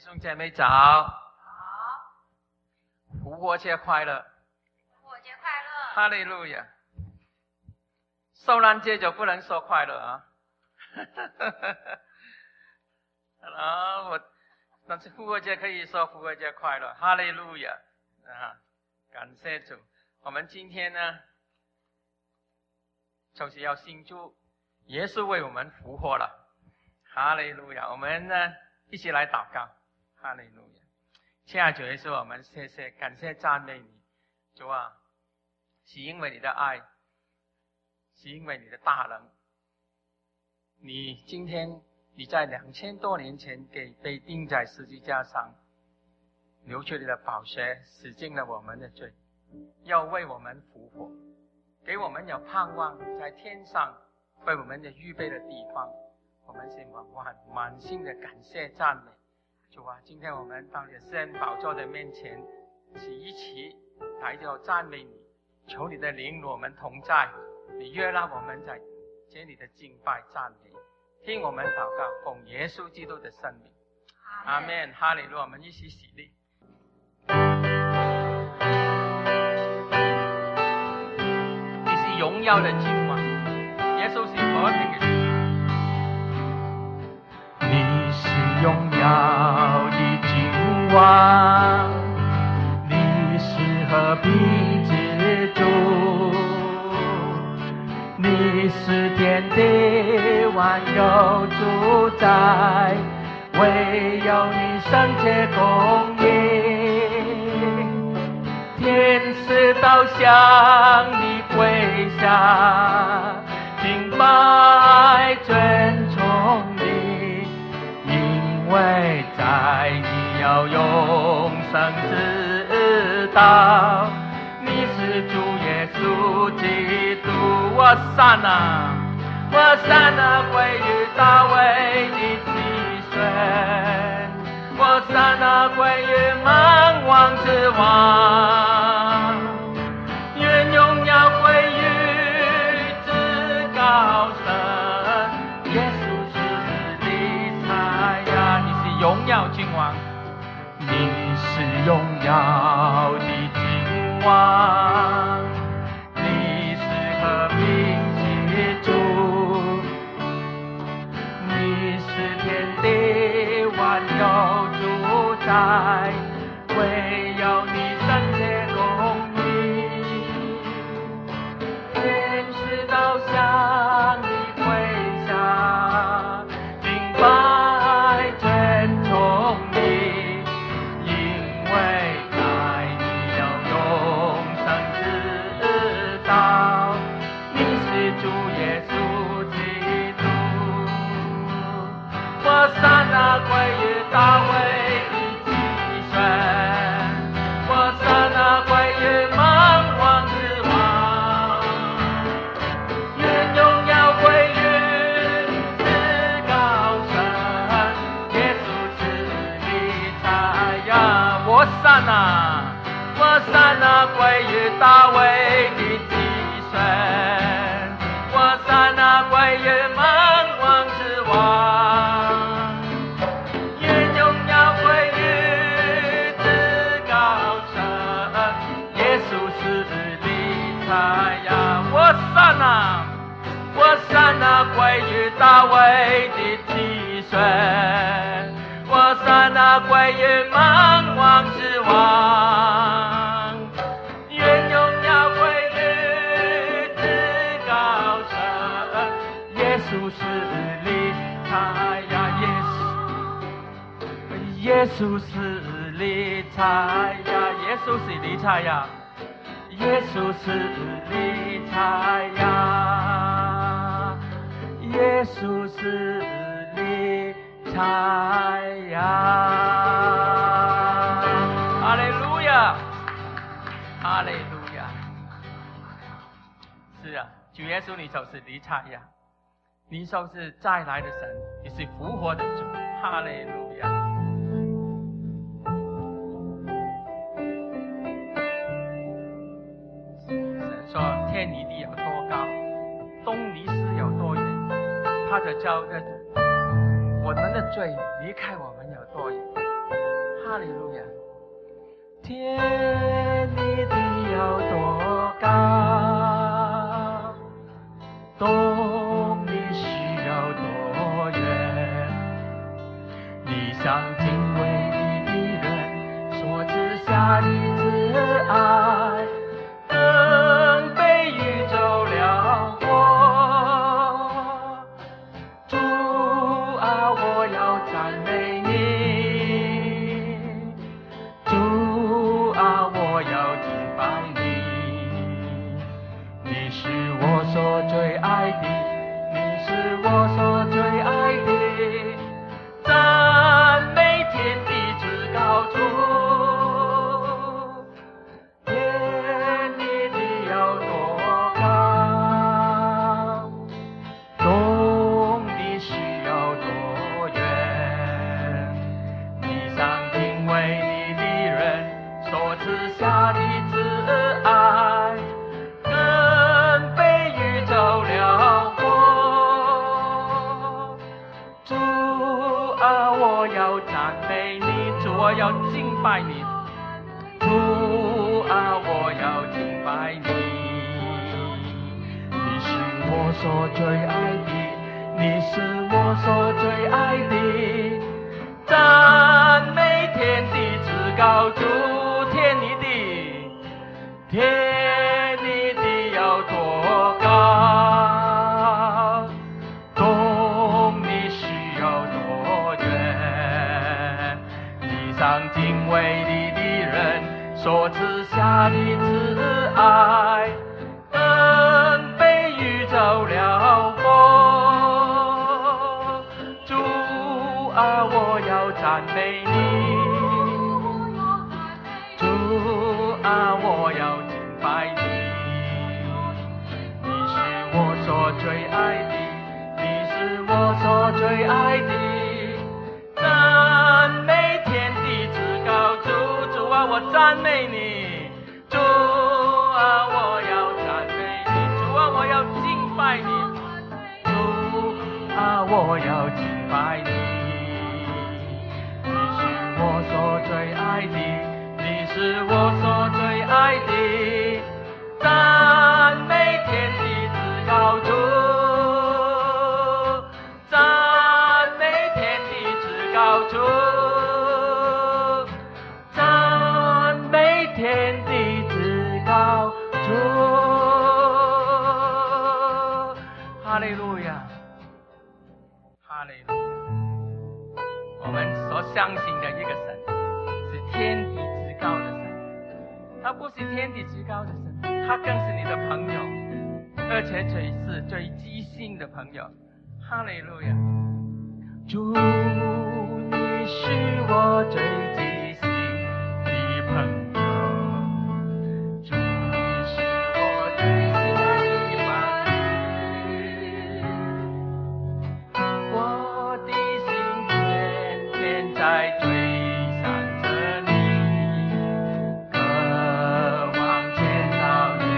兄姐妹早。好。复活节快乐。 复活节快乐。 哈利路亚。受难节就不能说快乐啊。但是复活节可以说复活节快乐，哈利路亚啊！感谢主。我们今天呢，就是要庆祝耶稣为我们复活了，哈利路亚！我们呢一起来祷告，哈利路亚！亲爱的主耶稣，我们谢谢、感谢、赞美你，主啊，是因为你的爱，是因为你的大能，你今天你在2000多年前被钉在十字架上，流出你的宝血，洗净了我们的罪，要为我们复活，给我们有盼望，在天上为我们的预备的地方。我们是满心的感谢赞美主啊！今天我们到你的施恩宝座的面前，一起来到赞美你，求你的灵与我们同在，你悦纳我们在接你的敬拜赞美。听我们祷告，奉耶稣基督的圣名，阿们，哈利路亚！我们一起起立。你是荣耀的君王，耶稣是和平的君王。 你是荣耀的君王，你是和平之主，你是天地万有主宰，唯有你圣洁公义，天使都向你跪下，敬拜尊崇你，因为在你有永生之道，你是主耶稣基督。我散了归于大卫的子孙，我散了归于万王之王，愿荣耀归于至高神，耶稣是弥赛亚。你是荣耀君王，你是荣耀的君王，你是和平之主，你是天地万有主宰，唯有你圣洁公义，天使都向你跪下，敬拜尊崇你，因为在你有永生之道，你是主耶稣基督。我散了归于大卫的子孙，我散了归于万王之王，愿荣耀归于至高神，耶稣是弥赛亚。我散了归于大卫的子孙，我散了归于万王之王，愿荣耀归于至高神，耶稣是弥赛亚。我散了归于大卫的子孙，我散了归于万王之王，愿荣耀归于至高神，耶稣是弥赛亚。耶稣是弥赛亚，耶稣是弥赛亚，耶稣是弥赛亚，耶稣是弥赛亚。 哈利路亚，哈利路亚。是啊，主耶稣，你就是弥赛亚，你就是再来的神，你是复活的主，哈利路亚。神说天离地有多高，东离西有多远，他就叫我们的罪离开我们有多远， 哈利路亚！ 天你的有多高，东你是有多远？你向敬畏你的人所赐下的慈爱，更被宇宙辽阔。主啊，我要赞美你。主啊，我要敬拜你。你是我所最爱的，你是我所最爱的，赞美天地之高处。天你的有多高，东的是有多远？你上敬畏你的人所赐下的慈爱，更被宇宙辽阔。主啊，我要赞美你，主，我要敬拜你。主啊，我要敬拜你。你是我所最爱的，你是我所最爱的，赞美天地之高处。天你的有多高，东你是有多远？地上敬畏你的人所赐下的慈爱，更被宇宙辽阔。主啊，我要赞美你。主啊，我要敬拜你。你是我所最爱的，你是我所最爱的，赞美天地之高处。主啊，我赞美你。主啊，我要赞美你。主啊，我要敬拜你。主啊，我要敬拜你。你是我所最爱的，你是我所最爱的，赞美天地之高处，赞美天地之高处，赞美天地之高处。哈利路亚， 哈利路亚！我们所相信的一个神是天地之高的神，他不是天地之高的神，他更是你的朋友，而且是最知心的朋友。哈利路亚！ 主，你是我最知心的朋友。主，你是我最心的伴侣。我的心天天在追想着你，渴望见到你。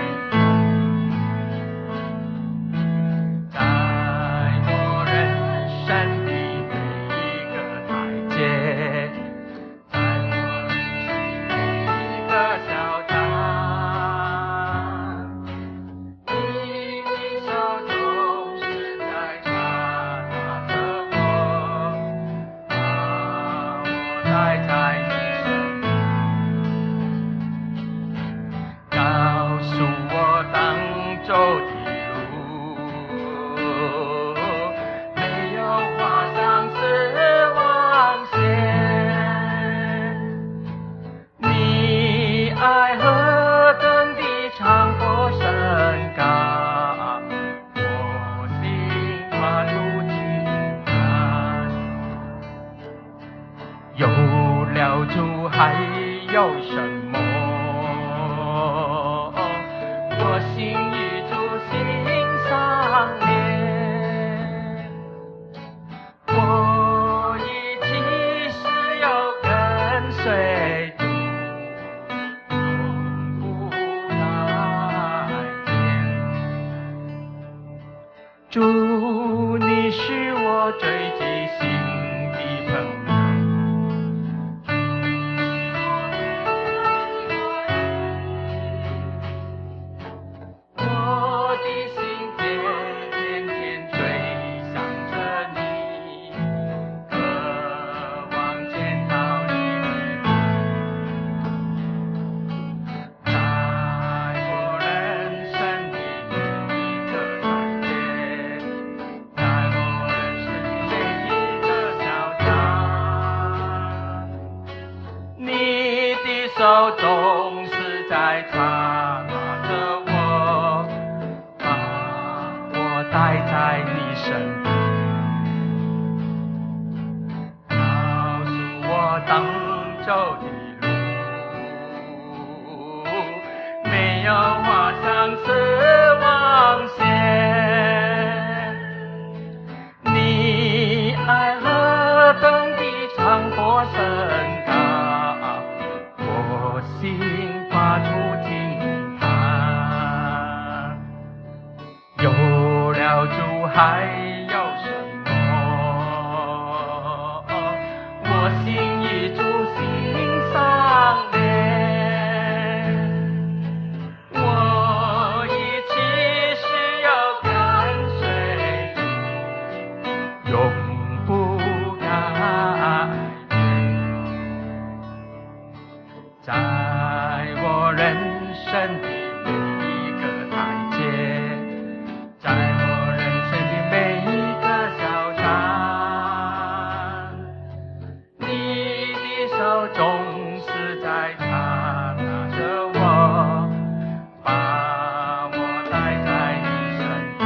在我人生的每一个台阶，在我人生每一个小站，你的手总是在抓着我，把我带在你身边，告诉我当走的路，没有画上死亡线。你爱何等的长阔深高，我心跨出情感。有了主还有什么？我心与主心相连，我一起是要跟随主，永不改变。主，你是我最知心的朋友。 手总是在擦着我，把我带在你身边，告诉我当走的路，没有画上死亡线。你爱何等的长阔深高，我心发出惊叹。有了主还有什么？我心与主心相连，我一起是要跟随主，永不改变。在我人生的每一个台阶，在我人生的每一个小站，你的手总是在擦拿着我，把我带在你身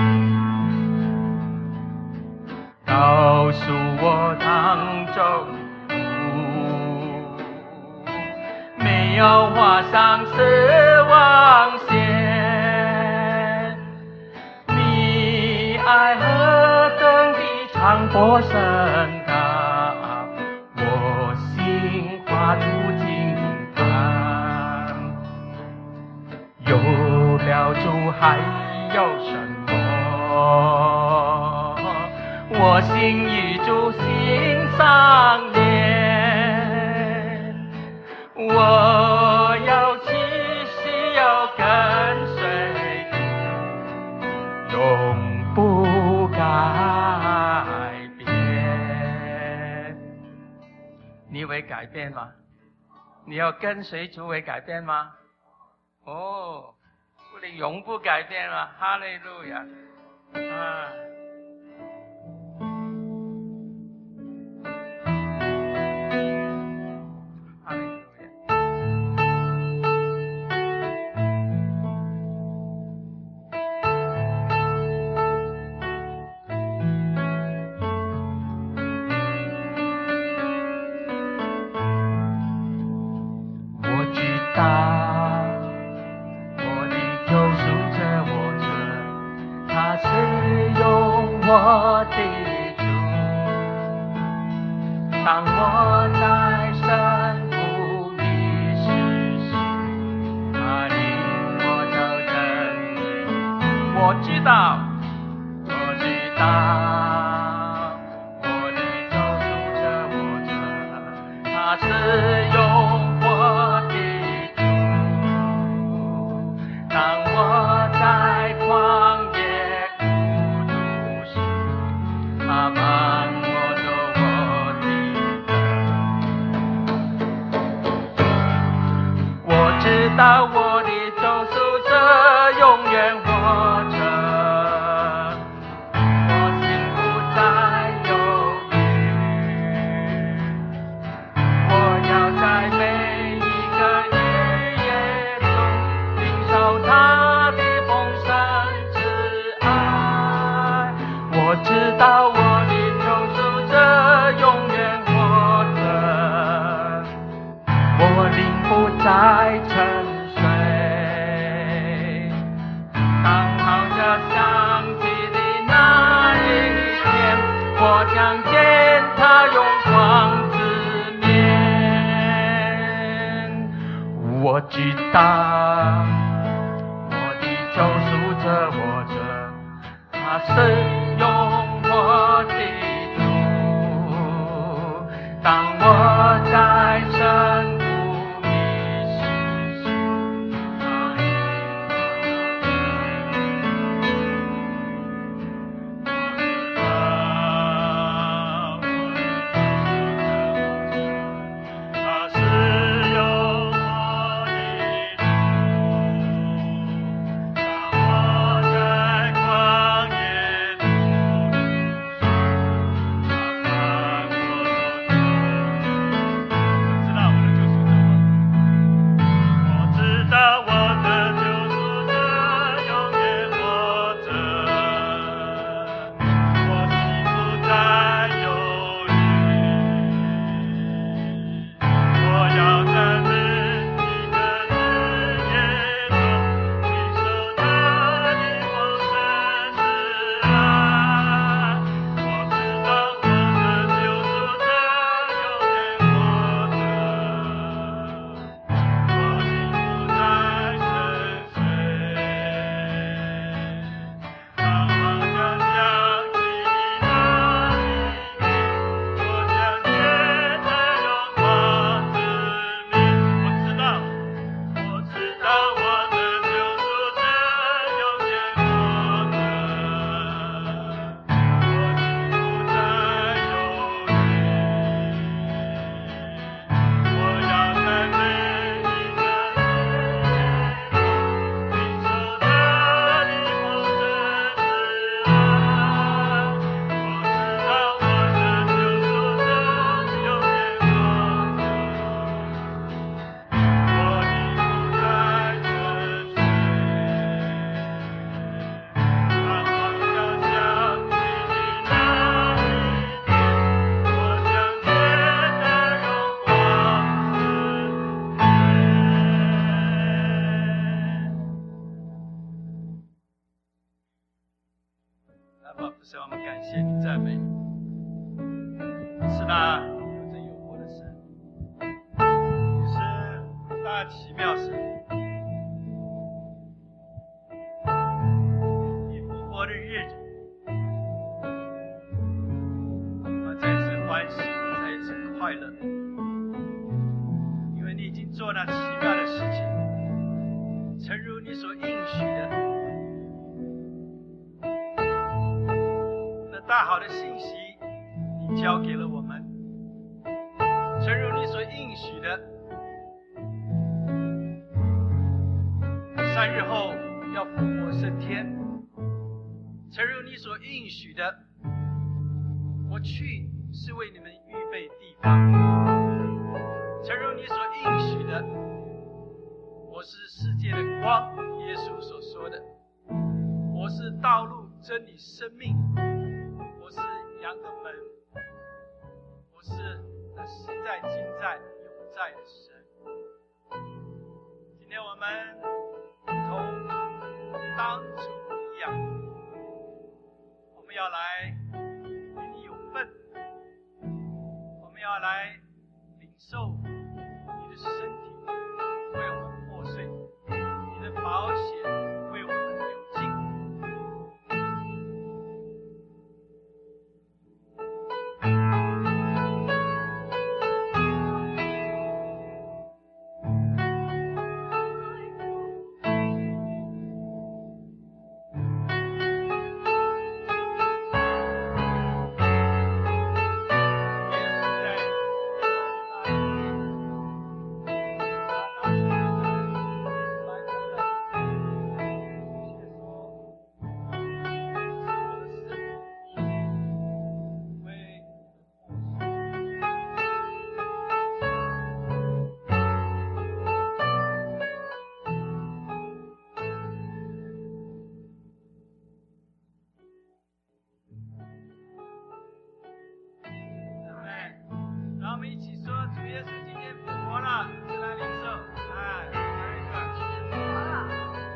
边，告诉我当走的路，没有画上死亡线。你爱何等的长阔深高，我心发出惊叹。有了主还有什么？我心与主心相连，我要继续要跟随主，永不改变。你会改变吗？你要跟随主会改变吗？哦，你永不改变吗？哈利路亚！啊。哈利路亚！我知道我的救赎者活着，他是用我的主。当我在深谷迷失时，他领我走真理。我知道我的救赎者活着，他是用我的主。当我在旷野孤独时，他帮我走我的路。我知道我的救赎者永远活着，我心不再犹豫，我要在每一个日夜中领受他的丰盛之爱。我知道我的救赎者永远活着，我灵不再沉睡。当号角响起的那一天，我将见他荣光之面。我知道我的救赎者活着，他是用我的主。当我在深谷迷失时，他引我走他是用我的主。当我在旷野中他伴我走那奇妙神，你复活的日子，我再次欢喜，再一次快乐，因为你已经做那奇妙的事情，诚如你所应许的。那大好的信息，你交给了我们，诚如你所应许的。3日后要复活升天，诚如你所应许的，我去是为你们预备地方，诚如你所应许的，我是世界的光，耶稣所说的，我是道路、真理、生命，我是羊的门，我是那昔在、今在、永在的神。今天我们同当主一样，我们要来与你有份，我们要来领受你的身体为我们破碎，你的宝血为我们流尽。让我们一起说，主耶稣今天复活了，一起来领受。哎，今天复活了。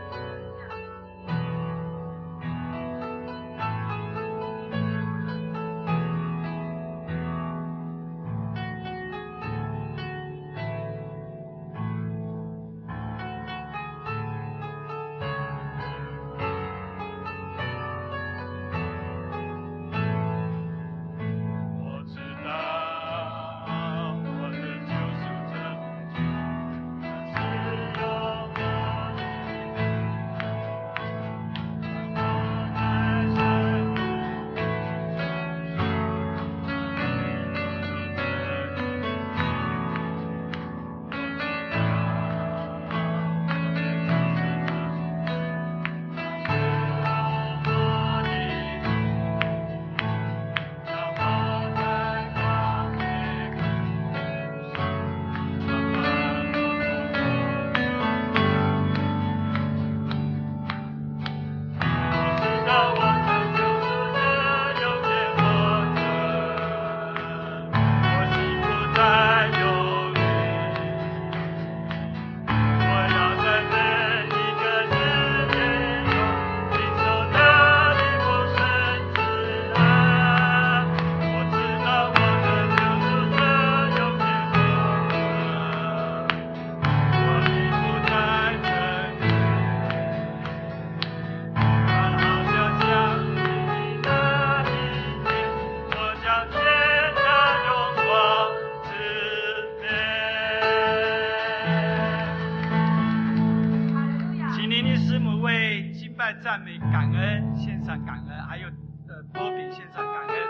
赞美、感恩，献上感恩，还有波比献上感恩。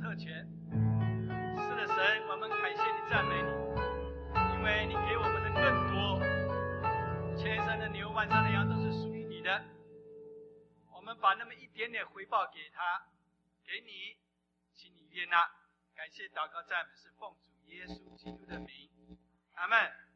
特权。是的，神，我们感谢你，赞美你，因为你给我们的更多，千山的牛，万山的羊都是属于你的。我们把那么一点点回报给他，给你，请你悦纳。感谢祷告赞美是奉主耶稣基督的名，阿们。